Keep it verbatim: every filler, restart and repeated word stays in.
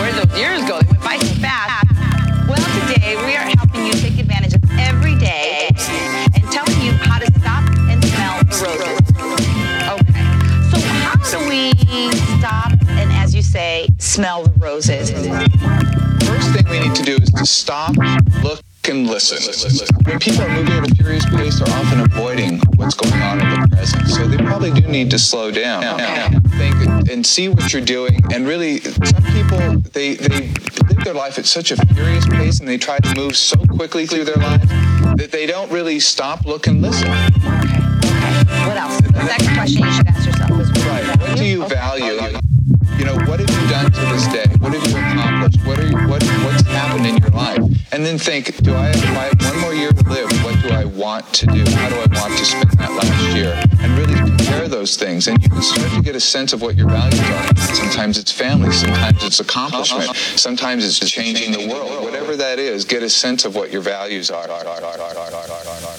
where did those years go? They went by so fast. Well, today we are helping you take advantage of every day and telling you how to stop and smell the roses. Okay. So how do we stop and, as you say, smell the roses? First thing we need to do is to stop, look, and listen. When people are moving at a furious pace, they're often avoiding what's going on in the present. So they probably do need to slow down, Okay. think, and see what you're doing. And really, some people, they, they live their life at such a furious pace, and they try to move so quickly through their lives that they don't really stop, look, and listen. Okay. Okay. What else? The next question you should ask yourself is, Right. What do you Okay. value? You know, what have you done to this day? What have you accomplished? What are you, what what's happened in your life? And then think, do I, if I have one more year to live, what do I want to do? How do I want to spend that last year? And really compare those things, and you can start to get a sense of what your values are. Sometimes it's family, sometimes it's accomplishment, sometimes it's changing the world. Whatever that is, get a sense of what your values are.